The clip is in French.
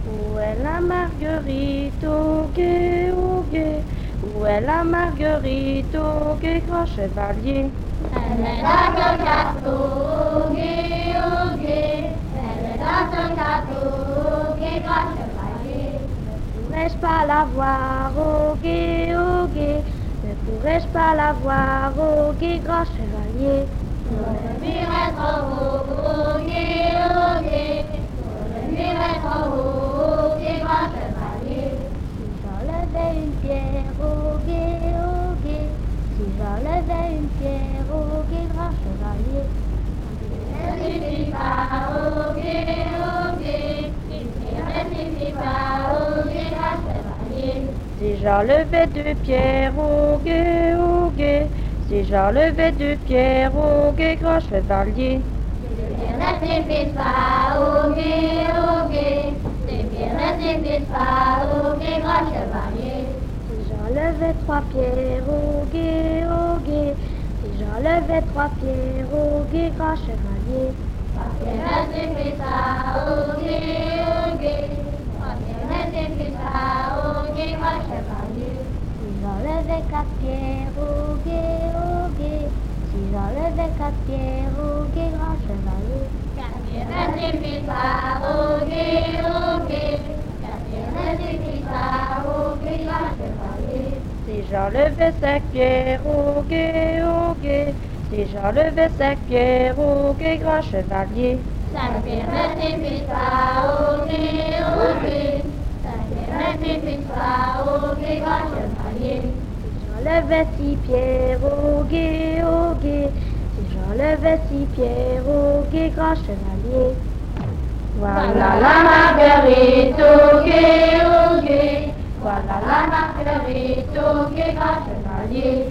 Où est la marguerite au gué, au gué? Où est la marguerite au gué, grand chevalier? Elle est dans un gâteau, au gué, au gué. Elle est dans un gâteau, au gué, grand chevalier. Ne pourrais-je pas la voir au gué, au gué? Ne pourrais-je pas la voir au gué, grand chevalier? Le mur est trop haut, au gué, au gué. Le mur est trop haut, au gué, grand chevalier. Si j'enlevais une pierre au gué, au gué, si j'enlevais une pierre au gué, grand chevalier. Ne suffit pas, au gué, au gué. Ne suffit pas, au gué, grand chevalier. Si j'enlevais deux pierres au gué, au gué, si j'enlevais deux pierres au gué, grand chevalier. Ne suffit pas, au gué, au gué. Ne suffit pas, au gué, grand chevalier. Si j'enlevais trois pierres au gué, si j'enlevais trois pierres au gué, grand chevalier. Ne suffit pas, au gué, au gué. Ne suffit pas, au gué, grand chevalier. Si j'enlevais quatre pierres au gué, si j'enlevais quatre pierres au gué, grand chevalier. Ne suffit pas, au gué, au gué. Ne suffit pas, au gué, grand chevalier. Si j'enlevais cinq pierres au gué, si j'enlevais cinq pierres au gué, grand chevalier. Ne suffit pas, au gué, au gué. Ne suffit pas, au gué, grand chevalier. Si j'enlevais six pierres au gué, si j'enlevais six pierres au gué, grand chevalier. Voilà la marguerite au gué, au gué. Voilà la marguerite au gué, grand chevalier.